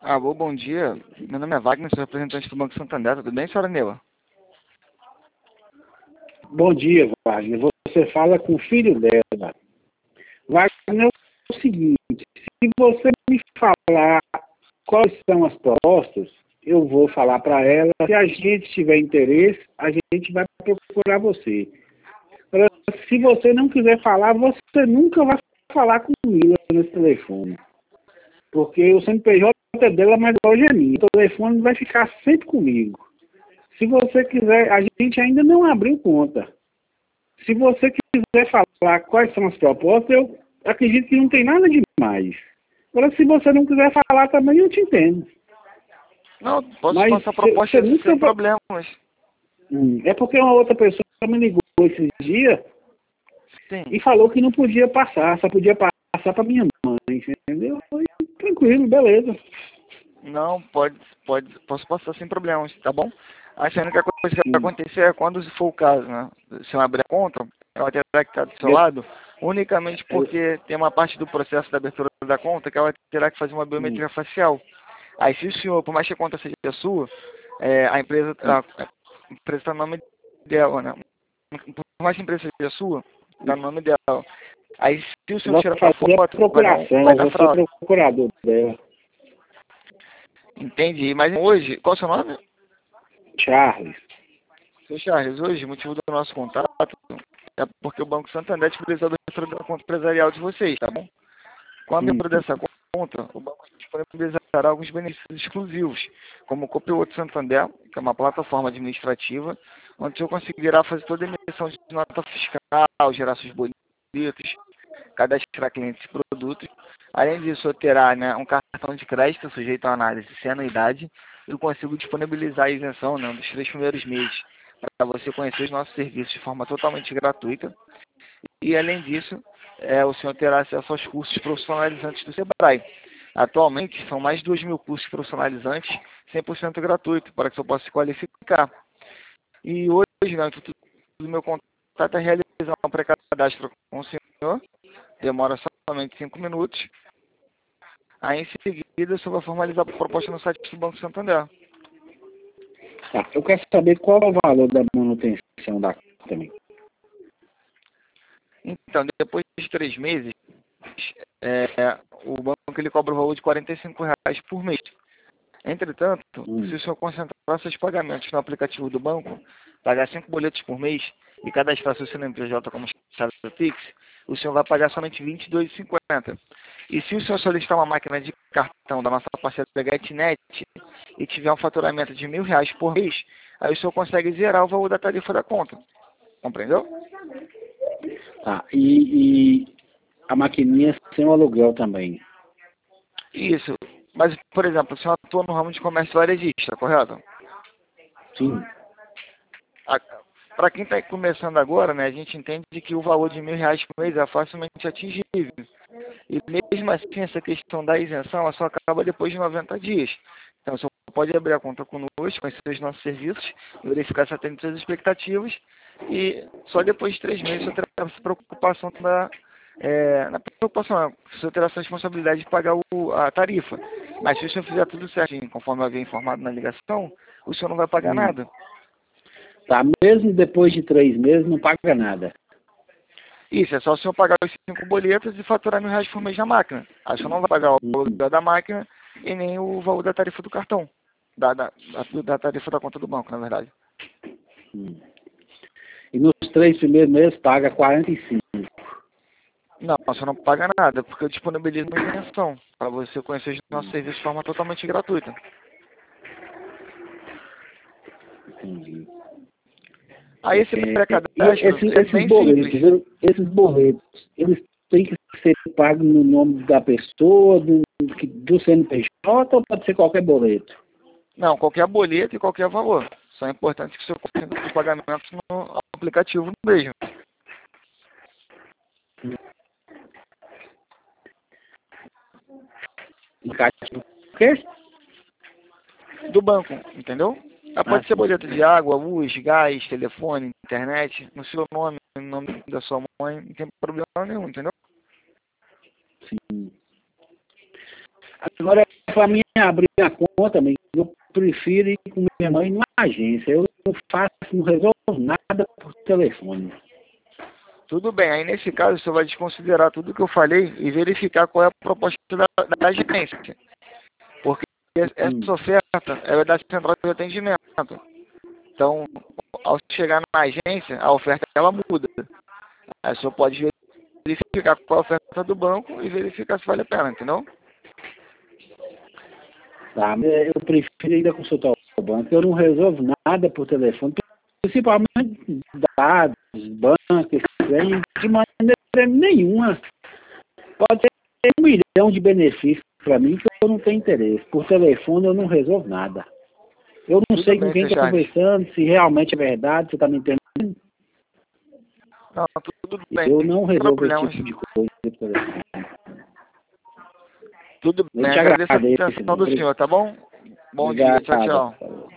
Alô, bom dia. Meu nome é Wagner, sou representante do Banco Santander. Tudo bem, senhora Neua? Bom dia, Wagner. Você fala com o filho dela. Wagner, é o seguinte, se você me falar quais são as propostas, eu vou falar para ela. Se a gente tiver interesse, a gente vai procurar você. Agora, se você não quiser falar, você nunca vai falar comigo nesse telefone. Porque o CNPJ é dela, mas hoje é minha. O telefone vai ficar sempre comigo. Se você quiser, a gente ainda não abriu conta. Se você quiser falar quais são as propostas, eu acredito que não tem nada demais. Agora, se você não quiser falar também, eu te entendo. Não, posso Mas passar proposta nunca sem vai... problemas. É porque uma outra pessoa me ligou esses dias Sim. e falou que não podia passar, só podia passar para minha mãe, entendeu? E, tranquilo, beleza. Não, posso passar sem problemas, tá bom? A única coisa que vai Sim. acontecer é quando se for o caso, né? Se eu abrir a conta, ela terá que estar do seu Eu- lado, unicamente porque tem uma parte do processo da abertura da conta que ela terá que fazer uma Sim. biometria facial. Aí se o senhor, por mais que a conta seja sua, a empresa está no nome dela, né? Por mais que a empresa seja sua, está no nome dela. Aí se o senhor Vou tirar a fazer a foto, procuração, vai eu dar vou ser fraude. procurador dela. Entendi. Mas hoje, qual é o seu nome? Charles. Seu Charles, hoje o motivo do nosso contato é porque o Banco Santander disponibilizou a abertura da conta empresarial de vocês, tá bom? Com a Hum. abertura dessa conta, o banco disponibilizará alguns benefícios exclusivos, como o Copilot Santander, que é uma plataforma administrativa, onde o senhor conseguirá fazer toda a emissão de nota fiscal, gerar seus boletos, cadastrar clientes e produtos. Além disso, o senhor terá, né, um cartão de crédito sujeito à análise sem anuidade. Eu consigo disponibilizar a isenção, né, dos 3 primeiros meses para você conhecer os nossos serviços de forma totalmente gratuita. E, além disso, o senhor terá acesso aos cursos profissionalizantes do SEBRAE. Atualmente, são mais de 2.000 cursos profissionalizantes, 100% gratuito, para que o senhor possa se qualificar. E hoje, né, o intuito do meu contato é realizar um pré-cadastro com o senhor, demora somente 5 minutos. Aí, em seguida, o senhor vai formalizar a proposta no site do Banco Santander. Tá, eu quero saber qual é o valor da manutenção da conta também. Então, depois de 3 meses, o banco ele cobra o valor de R$ 45 por mês. Entretanto, se o senhor concentrar seus pagamentos no aplicativo do banco, pagar 5 boletos por mês e cadastrar seu CNPJ como chave do Pix, o senhor vai pagar somente R$ 22,50. E se o senhor solicitar uma máquina de cartão da nossa parceira GetNet e tiver um faturamento de R$ 1.000 por mês, aí o senhor consegue zerar o valor da tarifa da conta. Compreendeu? Tá, e a maquininha sem o aluguel também. Isso. Mas, por exemplo, o senhor atua no ramo de comércio varejista, correto? Sim. Para quem está começando agora, né, a gente entende que o valor de R$ 1.000 por mês é facilmente atingível. E mesmo assim, essa questão da isenção, ela só acaba depois de 90 dias. Então, você pode abrir a conta conosco, conhecer os nossos serviços, verificar se atende suas expectativas, e só depois de 3 meses você terá essa preocupação na preocupação, você terá essa responsabilidade de pagar a tarifa. Mas se o senhor fizer tudo certinho, conforme eu havia informado na ligação, o senhor não vai pagar nada. Tá, mesmo depois de 3 meses não paga nada. Isso, é só o senhor pagar os 5 boletos e faturar R$ 1.000 por mês na máquina. Aí o senhor não vai pagar o valor da máquina e nem o valor da tarifa do cartão. Da tarifa da conta do banco, na verdade. E nos 3 primeiros meses paga 45. Não, o senhor não paga nada, porque eu disponibilizo uma isenção para você conhecer os nossos serviços de forma totalmente gratuita. Entendi. Aí esse E pré-cadastro é bem simples. esses boletos, eles têm que ser pagos no nome da pessoa, do CNPJ, ou pode ser qualquer boleto? Não, qualquer boleto e qualquer valor. Só é importante que o senhor consiga os pagamentos no aplicativo mesmo. Aplicativo. O quê? Do banco, entendeu? Ah, Pode ser sim. boleto de água, luz, gás, telefone, internet, no seu nome, no nome da sua mãe, não tem problema nenhum, entendeu? Sim. Agora, para minha abrir a conta, amigo, eu prefiro ir com minha mãe numa agência. Eu não resolvo nada por telefone. Tudo bem, aí nesse caso você vai desconsiderar tudo que eu falei e verificar qual é a proposta da agência. Porque essa oferta é da central de atendimento. Então, ao chegar na agência, a oferta ela muda. Aí você pode verificar qual é a oferta do banco e verificar se vale a pena, entendeu? Tá, eu prefiro ainda consultar o banco. Eu não resolvo nada por telefone, principalmente dados, bancos, de maneira nenhuma. Pode ter 1 milhão de benefícios para mim que eu não tenho interesse. Por telefone eu não resolvo nada. Eu não sei com quem está conversando, se realmente é verdade, você está me entendendo? Não, tudo bem. Eu não resolvo esse tipo de coisa por telefone. Tudo bem, agradeço a atenção do senhor, tá bom? Bom dia, tchau, tchau.